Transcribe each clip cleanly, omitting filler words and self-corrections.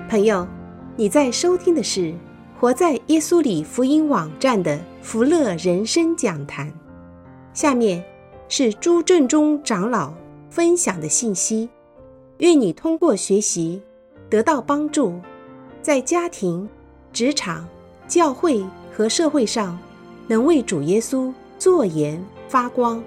朋友，你在收听的是活在耶稣里福音网站的福乐人生讲坛。下面是朱正忠长老分享的信息，愿你通过学习得到帮助，在家庭、职场、教会和社会上能为主耶稣作盐发光。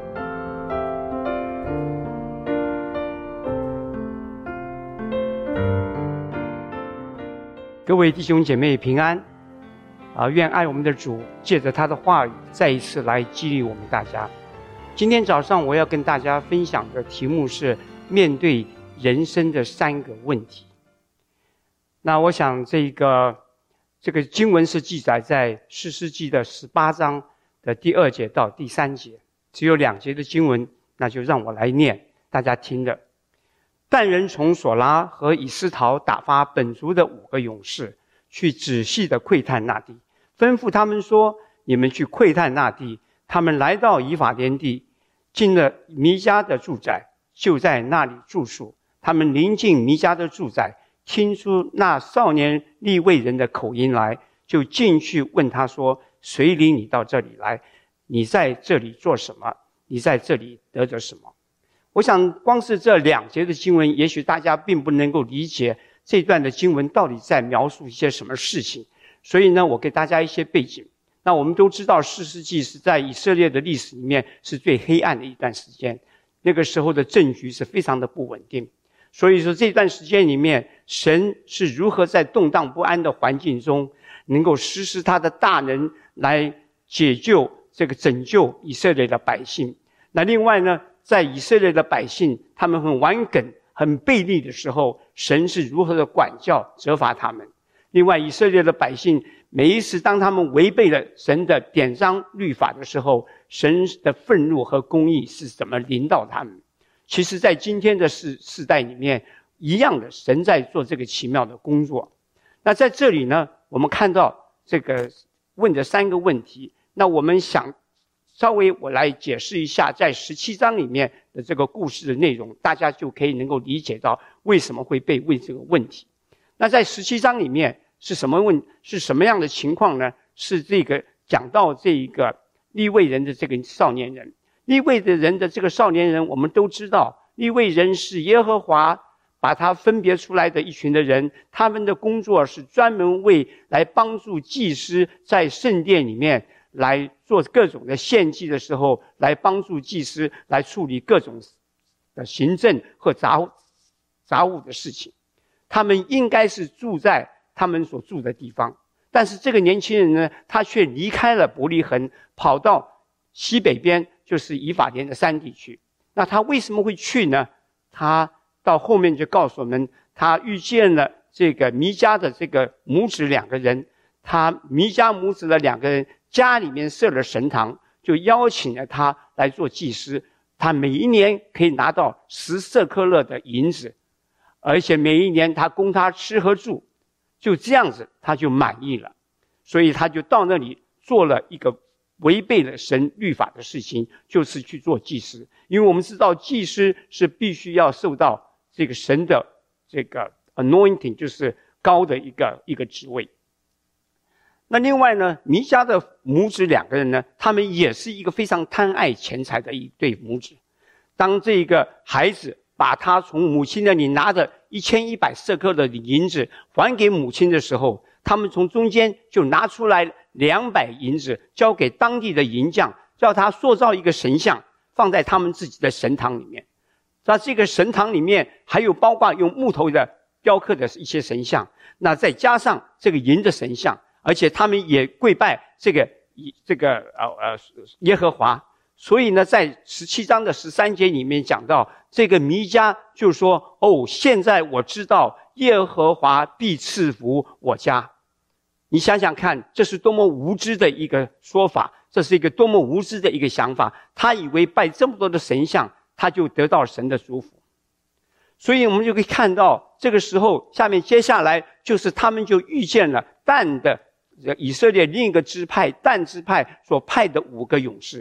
各位弟兄姐妹平安愿爱我们的主借着他的话语再一次来激励我们大家。今天早上我要跟大家分享的题目是面对人生的3个问题。那我想这个经文是记载在士师记的18章的第2节到第3节，只有2节的经文，那就让我来念大家听的。但人从索拉和以斯陶打发本族的5个勇士，去仔细的窥探那地，吩咐他们说：你们去窥探那地。他们来到以法莲地，进了弥迦的住宅，就在那里住宿。他们临近弥迦的住宅，听出那少年利未人的口音来，就进去问他说：谁领你到这里来？你在这里做什么？你在这里得着什么？我想光是这2节的经文，也许大家并不能够理解这段的经文到底在描述一些什么事情。所以呢，我给大家一些背景。那我们都知道士师记是在以色列的历史里面是最黑暗的一段时间，那个时候的政局是非常的不稳定。所以说这段时间里面，神是如何在动荡不安的环境中能够实施他的大能来拯救以色列的百姓。那另外呢，在以色列的百姓他们很顽梗很悖逆的时候，神是如何的管教责罚他们。另外以色列的百姓每一次当他们违背了神的典章律法的时候，神的愤怒和公义是怎么临到他们。其实在今天的世代里面一样的，神在做这个奇妙的工作。那在这里呢，我们看到这个问的3个问题，那我们想稍微我来解释一下在17章里面的这个故事的内容，大家就可以能够理解到为什么会被问这个问题。那在17章里面是什么样的情况呢？是这个讲到这一个利未人的这个少年人。利未的人的这个少年人，我们都知道利未人是耶和华把他分别出来的一群的人，他们的工作是专门来帮助祭司在圣殿里面来做各种的献祭的时候，来帮助祭司来处理各种的行政和杂物的事情。他们应该是住在他们所住的地方，但是这个年轻人呢，他却离开了伯利恒，跑到西北边，就是以法莲的山地去。那他为什么会去呢？他到后面就告诉我们，他遇见了这个弥迦的这个母子2个人，弥迦母子的2个人家里面设了神堂，就邀请了他来做祭司。他每一年可以拿到10舍客勒的银子，而且每一年他供他吃和住，就这样子他就满意了。所以他就到那里做了一个违背了神律法的事情，就是去做祭司。因为我们知道祭司是必须要受到这个神的这个 anointing， 就是高的一个职位。那另外呢，弥迦的母子2个人呢，他们也是一个非常贪爱钱财的一对母子。当这个孩子把他从母亲那里拿着1100舍客勒的银子还给母亲的时候，他们从中间就拿出来200银子交给当地的银匠，叫他塑造一个神像放在他们自己的神堂里面。在这个神堂里面还有包括用木头的雕刻的一些神像，那再加上这个银的神像，而且他们也跪拜这个耶和华。所以呢，在17章的13节里面讲到，这个弥迦就说：现在我知道耶和华必赐福我家。你想想看，这是多么无知的一个说法，这是一个多么无知的一个想法。他以为拜这么多的神像，他就得到神的祝福。所以我们就可以看到，这个时候接下来就是他们就遇见了但的以色列另一个支派但支派所派的5个勇士。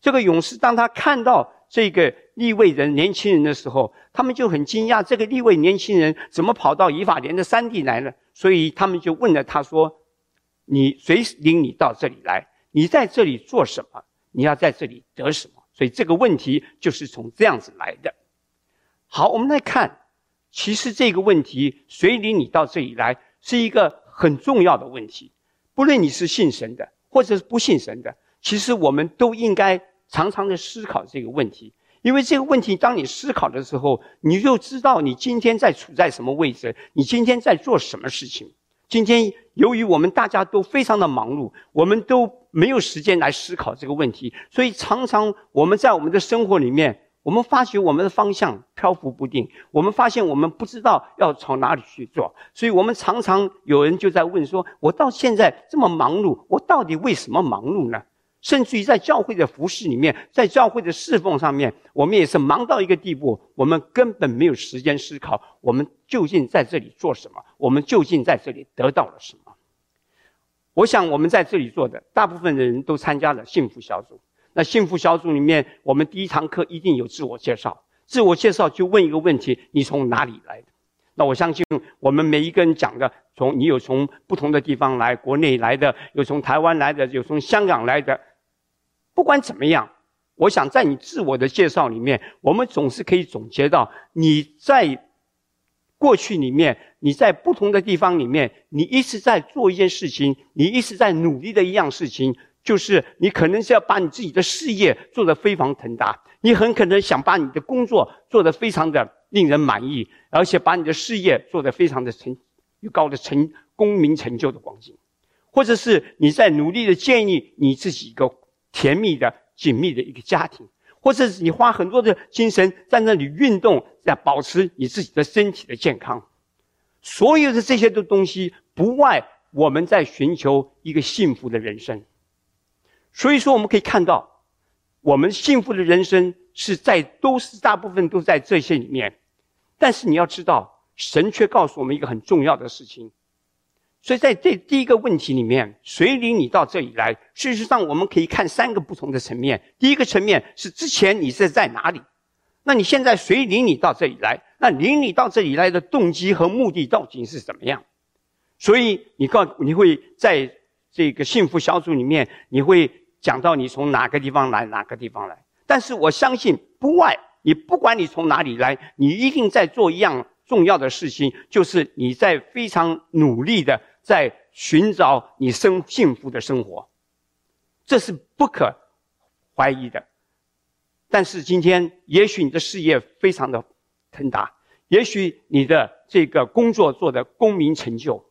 这个勇士当他看到这个利未人年轻人的时候，他们就很惊讶，这个利未年轻人怎么跑到以法莲的山地来了？所以他们就问了他说，你谁领你到这里来？你在这里做什么？你要在这里得什么？所以这个问题就是从这样子来的。好，我们来看，其实这个问题谁领你到这里来是一个很重要的问题。不论你是信神的或者是不信神的，其实我们都应该常常的思考这个问题。因为这个问题当你思考的时候，你就知道你今天在处在什么位置，你今天在做什么事情。今天由于我们大家都非常的忙碌，我们都没有时间来思考这个问题，所以常常我们在我们的生活里面，我们发觉我们的方向漂浮不定，我们发现我们不知道要朝哪里去做，所以我们常常有人就在问说，我到现在这么忙碌，我到底为什么忙碌呢？甚至于在教会的服事里面，在教会的侍奉上面，我们也是忙到一个地步，我们根本没有时间思考我们究竟在这里做什么，我们究竟在这里得到了什么。我想我们在这里做的大部分的人都参加了幸福小组。那幸福小组里面，我们第一堂课一定有自我介绍，自我介绍就问一个问题，你从哪里来的？那我相信我们每一个人讲的，你有从不同的地方来，国内来的，有从台湾来的，有从香港来的，不管怎么样，我想在你自我的介绍里面，我们总是可以总结到你在过去里面，你在不同的地方里面，你一直在做一件事情，你一直在努力的一样事情，就是你可能是要把你自己的事业做得飞黄腾达，你很可能想把你的工作做得非常的令人满意，而且把你的事业做得非常的有高的功名成就的光景，或者是你在努力的建立你自己一个甜蜜的紧密的一个家庭，或者是你花很多的精神在那里运动，在保持你自己的身体的健康。所有的这些的东西不外我们在寻求一个幸福的人生。所以说我们可以看到，我们幸福的人生大部分都在这些里面。但是你要知道，神却告诉我们一个很重要的事情。所以在这第一个问题里面，谁领你到这里来？事实上我们可以看3个不同的层面。第一个层面是之前你是在哪里？那你现在谁领你到这里来？那领你到这里来的动机和目的到底是怎么样？所以你会在这个幸福小组里面，你会讲到你从哪个地方来，哪个地方来。但是我相信你不管你从哪里来，你一定在做一样重要的事情，就是你在非常努力的在寻找你幸福的生活，这是不可怀疑的。但是今天也许你的事业非常的腾达，也许你的这个工作做的功名成就，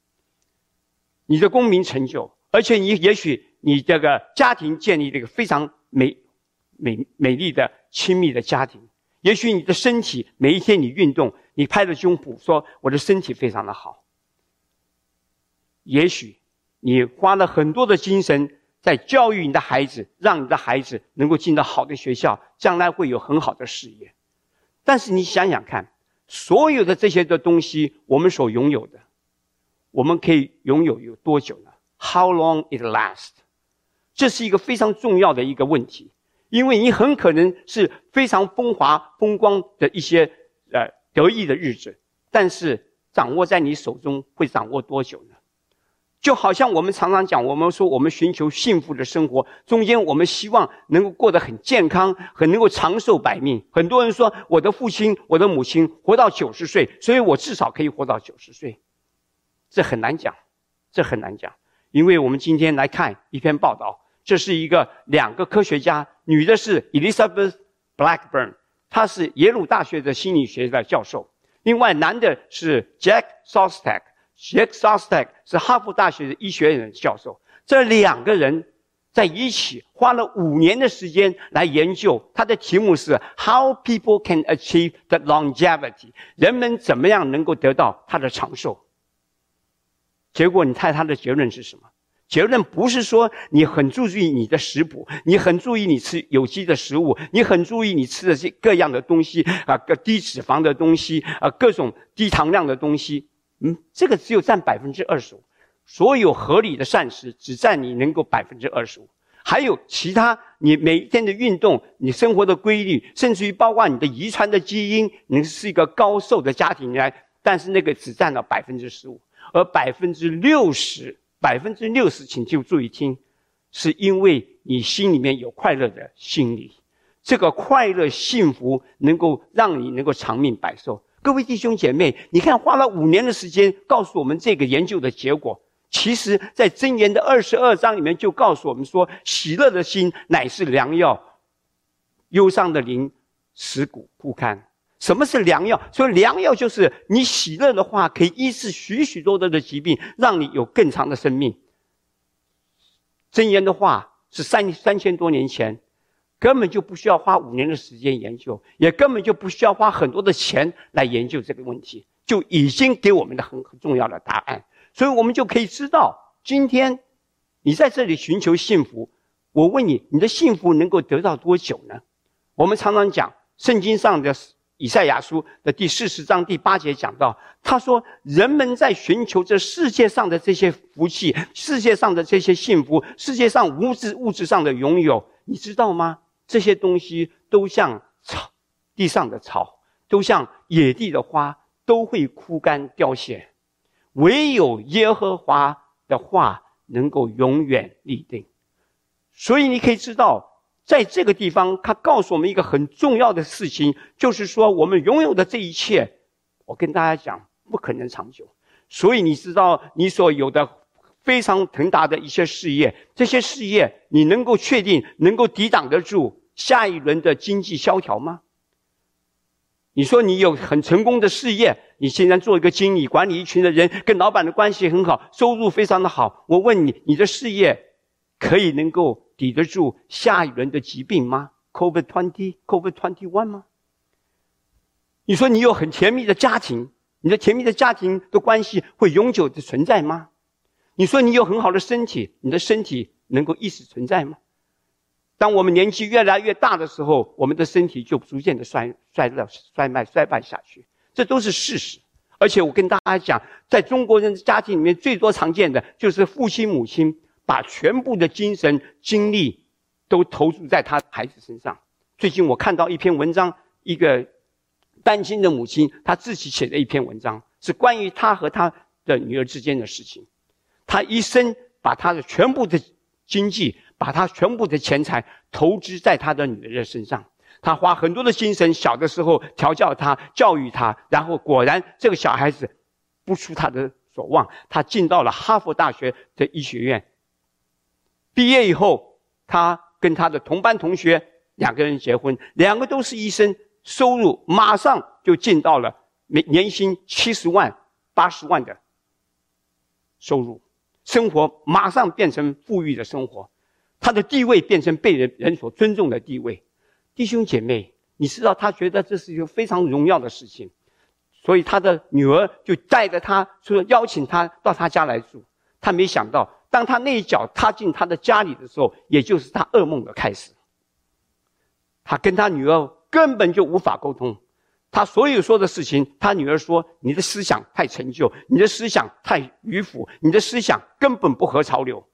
而且也许你这个家庭建立了一个非常美丽的亲密的家庭，也许你的身体每一天你运动，你拍着胸脯说我的身体非常的好，也许你花了很多的精神在教育你的孩子，让你的孩子能够进到好的学校，将来会有很好的事业。但是你想想看，所有的这些的东西我们所拥有的，我们可以拥有多久呢？ How long it lasts？ 这是一个非常重要的一个问题，因为你很可能是非常风华风光的一些得意的日子，但是掌握在你手中会掌握多久呢？就好像我们常常讲，我们说我们寻求幸福的生活，中间我们希望能够过得很健康，很能够长寿百命。很多人说我的父亲我的母亲活到90岁，所以我至少可以活到90岁。这很难讲，因为我们今天来看一篇报道，这是2个科学家，女的是 Elizabeth Blackburn， 她是耶鲁大学的心理学的教授，另外男的是 Jack Szostak 是哈佛大学的医学院教授。这2个人在一起花了5年的时间来研究，他的题目是 How people can achieve the longevity， 人们怎么样能够得到他的长寿。结果你猜他的结论是什么？结论不是说你很注意你的食谱，你很注意你吃有机的食物，你很注意你吃的各样的东西低脂肪的东西各种低糖量的东西，这个只有占 25%， 所有合理的膳食只占你能够 25%， 还有其他你每一天的运动，你生活的规律，甚至于包括你的遗传的基因，你是一个高瘦的家庭来，但是那个只占了 15%， 而 60%， 请就注意听，是因为你心里面有快乐的心理，这个快乐幸福能够让你能够长命百寿。各位弟兄姐妹，你看花了5年的时间告诉我们这个研究的结果，其实在箴言的22章里面就告诉我们说，喜乐的心乃是良药，忧伤的灵使骨枯干。什么是良药？所以良药就是你喜乐的话可以医治许许多多的疾病，让你有更长的生命。箴言的话是3000多年前，根本就不需要花5年的时间研究，也根本就不需要花很多的钱来研究这个问题，就已经给我们的很重要的答案。所以我们就可以知道，今天你在这里寻求幸福，我问你，你的幸福能够得到多久呢？我们常常讲圣经上的以赛亚书的第40章第8节讲到，他说人们在寻求这世界上的这些福气，世界上的这些幸福，世界上物质上的拥有，你知道吗？这些东西都像地上的草，都像野地的花，都会枯干凋谢，唯有耶和华的话能够永远立定。所以你可以知道，在这个地方他告诉我们一个很重要的事情，就是说我们拥有的这一切，我跟大家讲不可能长久。所以你知道你所有的非常腾达的一些事业，这些事业你能够确定能够抵挡得住下一轮的经济萧条吗？你说你有很成功的事业，你现在做一个经理，管理一群的人，跟老板的关系很好，收入非常的好，我问你，你的事业可以能够抵得住下一轮的疾病吗？ COVID-21 吗？你说你有很甜蜜的家庭，你的甜蜜的家庭的关系会永久的存在吗？你说你有很好的身体，你的身体能够一直存在吗？当我们年纪越来越大的时候，我们的身体就逐渐的衰败下去，这都是事实。而且我跟大家讲，在中国人的家庭里面，最多常见的就是父亲母亲把全部的精神精力都投注在他的孩子身上。最近我看到一篇文章，一个单亲的母亲她自己写的一篇文章，是关于她和她的女儿之间的事情。她一生把她的全部的经济，把她全部的钱财投资在她的女儿的身上。她花很多的精神，小的时候调教她，教育她，然后果然这个小孩子不出她的所望，她进到了哈佛大学的医学院。毕业以后，她跟她的同班同学2个人结婚，2个都是医生，收入马上就进到了年薪70万、80万的收入，生活马上变成富裕的生活，他的地位变成被人所尊重的地位。弟兄姐妹，你知道他觉得这是一个非常荣耀的事情，所以他的女儿就带着他说邀请他到他家来住。他没想到，当他那一脚踏进他的家里的时候，也就是他噩梦的开始。他跟他女儿根本就无法沟通，他所有说的事情，他女儿说你的思想太陈旧，你的思想太迂腐，你的思想根本不合潮流。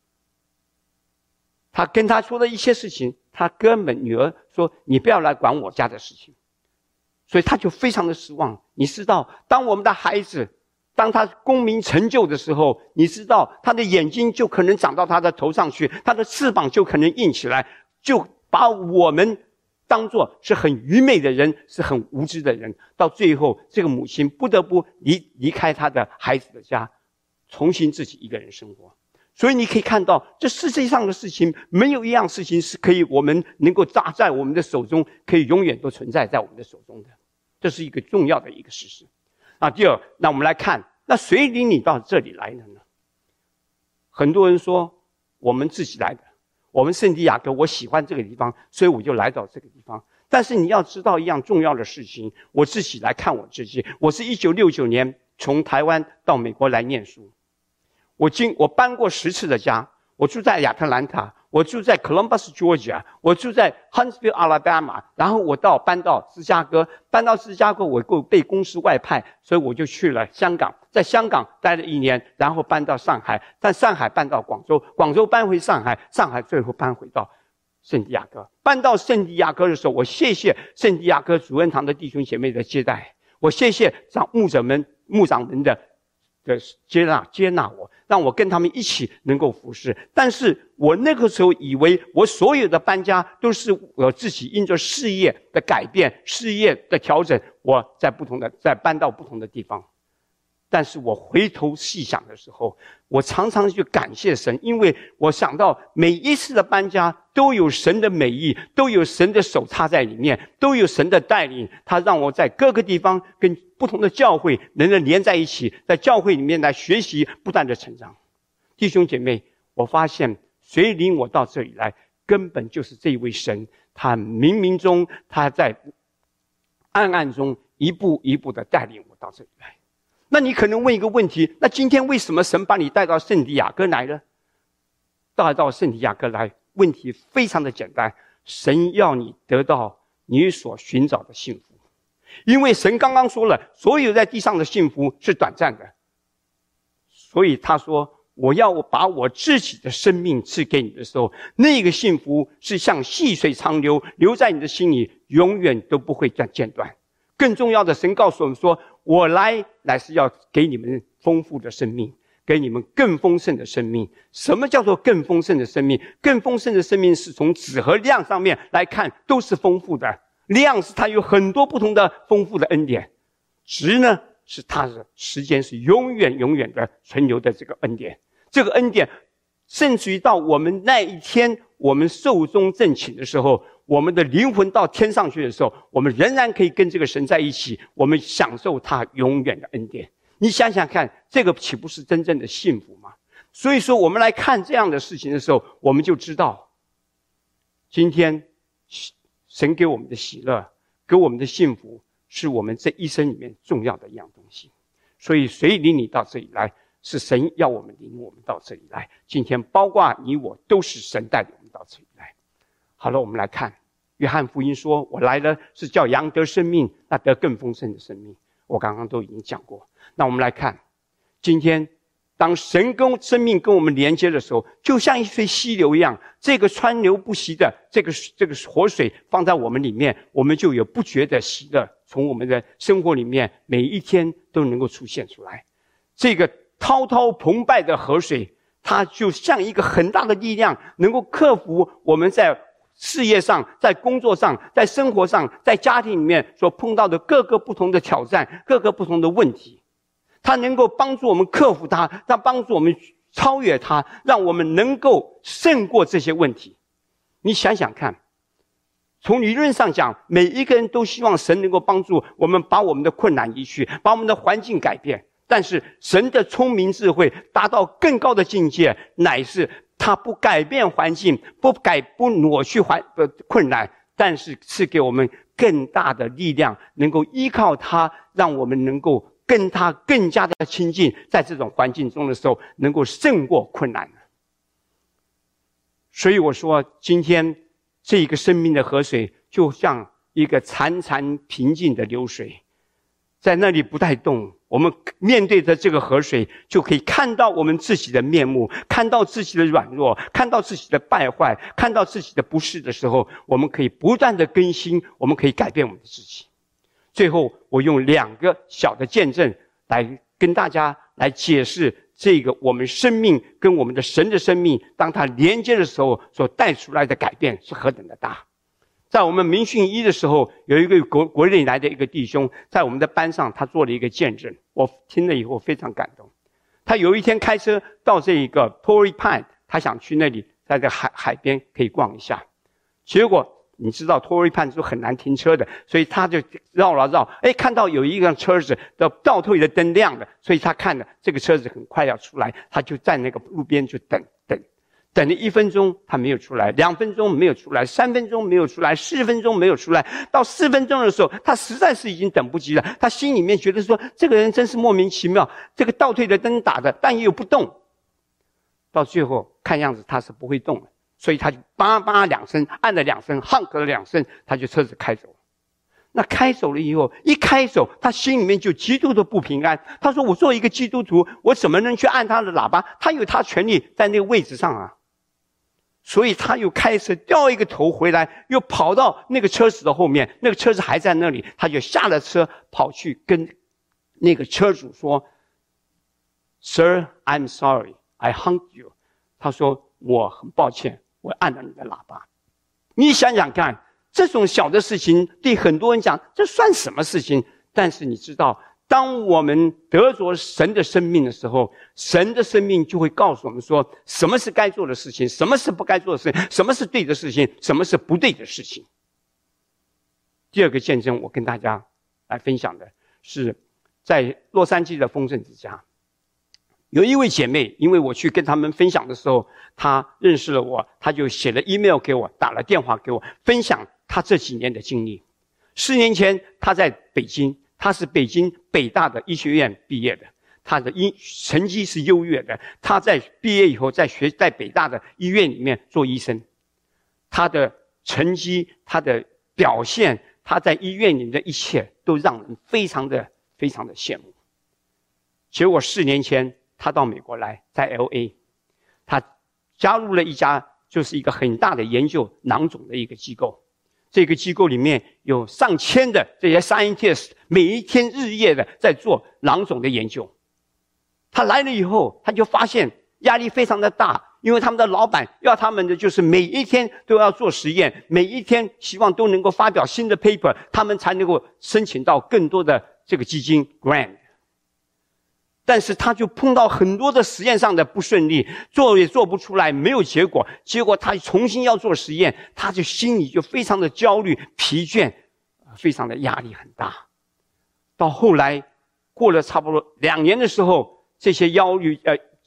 他跟他说的一些事情，他根本女儿说你不要来管我家的事情，所以他就非常的失望。你知道，当我们的孩子当他功名成就的时候，你知道他的眼睛就可能长到他的头上去，他的翅膀就可能硬起来，就把我们当作是很愚昧的人，是很无知的人。到最后这个母亲不得不离开他的孩子的家，重新自己一个人生活。所以你可以看到，这世界上的事情没有一样事情是可以我们能够抓在我们的手中，可以永远都存在在我们的手中的，这是一个重要的一个事实。第二，那我们来看，那谁领你到这里来的呢？很多人说我们自己来的，我们圣地亚哥，我喜欢这个地方，所以我就来到这个地方。但是你要知道一样重要的事情，我自己来看我自己，我是1969年从台湾到美国来念书，我搬过10次的家，我住在亚特兰大， 我住在 Columbus Georgia， 我住在 Huntsville Alabama， 然后我搬到芝加哥，我被公司外派，所以我就去了香港，在香港待了1年，然后搬到上海，在上海搬到广州，广州搬回上海，上海最后搬回到圣地亚哥。搬到圣地亚哥的时候，我谢谢圣地亚哥主恩堂的弟兄姐妹的接待，我谢谢牧长们的接纳我，让我跟他们一起能够服侍。但是我那个时候以为我所有的搬家都是我自己因着事业的改变、事业的调整，我再搬到不同的地方。但是我回头细想的时候，我常常去感谢神，因为我想到每一次的搬家都有神的美意，都有神的手插在里面，都有神的带领，他让我在各个地方跟不同的教会能够连在一起，在教会里面来学习，不断的成长。弟兄姐妹，我发现谁领我到这里来，根本就是这一位神，他冥冥中，他在暗暗中一步一步的带领我到这里来。那你可能问一个问题，那今天为什么神把你带到圣地亚哥来呢？带到圣地亚哥来，问题非常的简单，神要你得到你所寻找的幸福。因为神刚刚说了，所有在地上的幸福是短暂的，所以他说，我要把我自己的生命赐给你的时候，那个幸福是像细水长流，留在你的心里，永远都不会再间断。更重要的，神告诉我们说，我乃是要给你们丰富的生命，给你们更丰盛的生命。什么叫做更丰盛的生命？更丰盛的生命是从质和量上面来看都是丰富的，量是它有很多不同的丰富的恩典，质呢是它的时间是永远的存留的这个恩典。这个恩典甚至于到我们那一天我们寿终正寝的时候，我们的灵魂到天上去的时候，我们仍然可以跟这个神在一起，我们享受他永远的恩典。你想想看，这个岂不是真正的幸福吗？所以说我们来看这样的事情的时候，我们就知道今天神给我们的喜乐，给我们的幸福，是我们这一生里面重要的一样东西。所以谁领你到这里来，是神要我们领我们到这里来。今天包括你我，都是神带领我们到这里来。好了，我们来看约翰福音说，我来了是叫羊得生命，那得更丰盛的生命。我刚刚都已经讲过。那我们来看，今天当神跟生命跟我们连接的时候，就像一水溪流一样，这个川流不息的这个活水放在我们里面，我们就有不觉的喜乐，从我们的生活里面每一天都能够出现出来。这个滔滔澎湃的河水，它就像一个很大的力量，能够克服我们在事业上、在工作上、在生活上、在家庭里面所碰到的各个不同的挑战、各个不同的问题。它能够帮助我们克服它，它帮助我们超越它，让我们能够胜过这些问题。你想想看，从理论上讲，每一个人都希望神能够帮助我们把我们的困难移去，把我们的环境改变。但是神的聪明智慧达到更高的境界，乃是他不改变环境，不挪去困难，但是赐给我们更大的力量，能够依靠他，让我们能够跟他更加的亲近，在这种环境中的时候能够胜过困难。所以我说，今天这个生命的河水就像一个潺潺平静的流水，在那里不带动，我们面对着这个河水，就可以看到我们自己的面目，看到自己的软弱，看到自己的败坏，看到自己的不是的时候，我们可以不断的更新，我们可以改变我们的自己。最后我用2个小的见证来跟大家来解释这个我们生命跟我们的神的生命，当它连接的时候所带出来的改变是何等的大。在我们民训1的时候，有一个国内来的一个弟兄，在我们的班上他做了一个见证，我听了以后非常感动。他有一天开车到这个 Torrey Pine， 他想去那里在这海边可以逛一下，结果你知道 Torrey Pine 是很难停车的，所以他就绕了绕，看到有一辆车子的倒退的灯亮的，所以他看了这个车子很快要出来，他就在那个路边就等了1分钟，他没有出来，2分钟没有出来，3分钟没有出来，4分钟没有出来，到4分钟的时候，他实在是已经等不及了，他心里面觉得说，这个人真是莫名其妙，这个倒退的灯打的，但又不动。到最后看样子他是不会动了， 所以他就叭叭2声，按了2声，honk了2声，他就车子开走了。那开走了以后，一开走，他心里面就极度的不平安。他说：“我作为一个基督徒，我怎么能去按他的喇叭？他有他权利在那个位置上啊。”所以他又开车掉一个头回来，又跑到那个车子的后面，那个车子还在那里，他就下了车，跑去跟那个车主说 ：“Sir, I'm sorry, I honked you。”他说：“我很抱歉，我按了你的喇叭。”你想想看。这种小的事情对很多人讲，这算什么事情？但是你知道，当我们得着神的生命的时候，神的生命就会告诉我们说，什么是该做的事情，什么是不该做的事情，什么是对的事情，什么是不对的事情。第二个见证，我跟大家来分享的是，在洛杉矶的丰盛之家，有一位姐妹，因为我去跟他们分享的时候，她认识了我，她就写了 email 给我，打了电话给我，分享她这几年的经历。4年前，她在北京，她是北京北大的医学院毕业的，她的成绩是优越的。她在毕业以后，在北大的医院里面做医生，她的成绩、她的表现、她在医院里的一切，都让人非常的羡慕。结果4年前，他到美国来，在 LA， 他加入了一家就是一个很大的研究囊肿的一个机构。这个机构里面有上千的这些 scientists， 每一天日夜的在做囊肿的研究。他来了以后，他就发现压力非常的大，因为他们的老板要他们的就是每一天都要做实验，每一天希望都能够发表新的 paper， 他们才能够申请到更多的这个基金 grant。但是他就碰到很多的实验上的不顺利，做也做不出来，没有结果。结果他重新要做实验，他就心里就非常的焦虑、疲倦，非常的压力很大。到后来，过了差不多2年的时候，这些焦虑、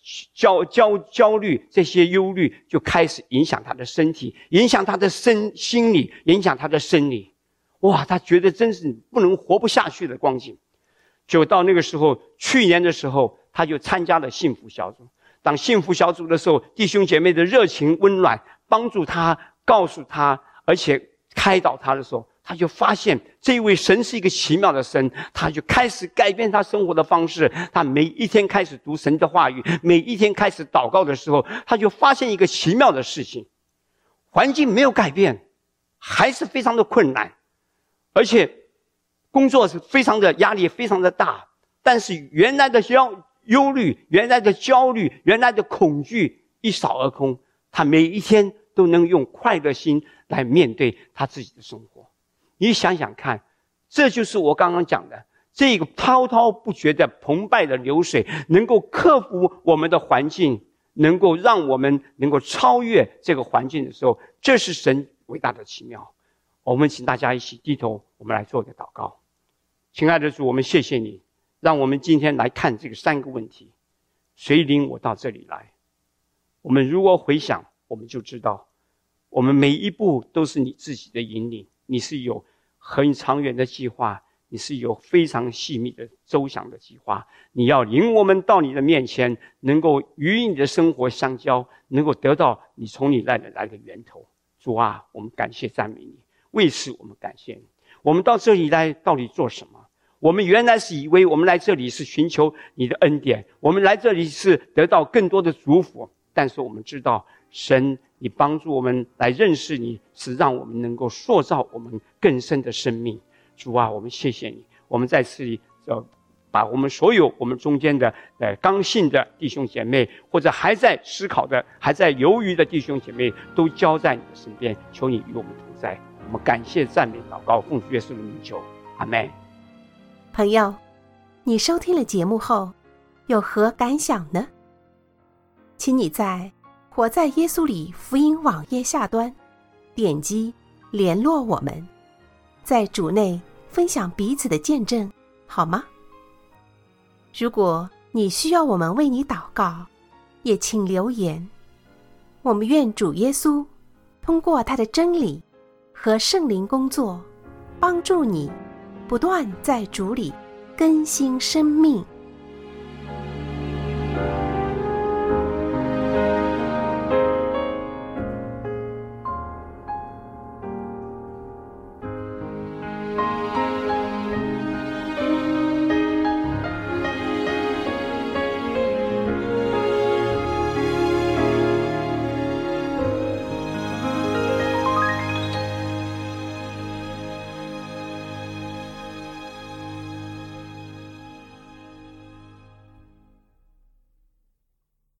这些忧虑就开始影响他的身体，影响他的心理，影响他的生理。哇，他觉得真是活不下去的光景。就到那个时候，去年的时候，他就参加了幸福小组。当幸福小组的时候，弟兄姐妹的热情温暖，帮助他，告诉他，而且开导他的时候，他就发现这位神是一个奇妙的神。他就开始改变他生活的方式，他每一天开始读神的话语，每一天开始祷告的时候，他就发现一个奇妙的事情：环境没有改变，还是非常的困难，而且工作是非常的压力，非常的大，但是原来的忧虑、原来的焦虑、原来的恐惧一扫而空。他每一天都能用快乐心来面对他自己的生活。你想想看，这就是我刚刚讲的，这个滔滔不绝的澎湃的流水，能够克服我们的环境，能够让我们能够超越这个环境的时候，这是神伟大的奇妙。我们请大家一起低头，我们来做一个祷告。亲爱的主，我们谢谢你，让我们今天来看这个3个问题：谁领我到这里来？我们如果回想，我们就知道，我们每一步都是你自己的引领，你是有很长远的计划，你是有非常细密的周详的计划。你要领我们到你的面前，能够与你的生活相交，能够得到你从你来的源头。主啊，我们感谢赞美你，为此我们感谢你。我们到这里来到底做什么？我们原来是以为我们来这里是寻求你的恩典，我们来这里是得到更多的祝福，但是我们知道，神，你帮助我们来认识你，是让我们能够塑造我们更深的生命。主啊，我们谢谢你。我们在此里把我们所有我们中间的刚信的弟兄姐妹，或者还在思考的、还在犹豫的弟兄姐妹，都交在你的身边，求你与我们同在。我们感谢赞美祷告，奉主耶稣的名求，阿们。 朋友，你收听了节目后有何感想呢？请你在活在耶稣里福音网页下端点击联络我们，在主内分享彼此的见证，好吗？如果你需要我们为你祷告，也请留言。我们愿主耶稣通过他的真理和圣灵工作，帮助你不断在主里更新生命。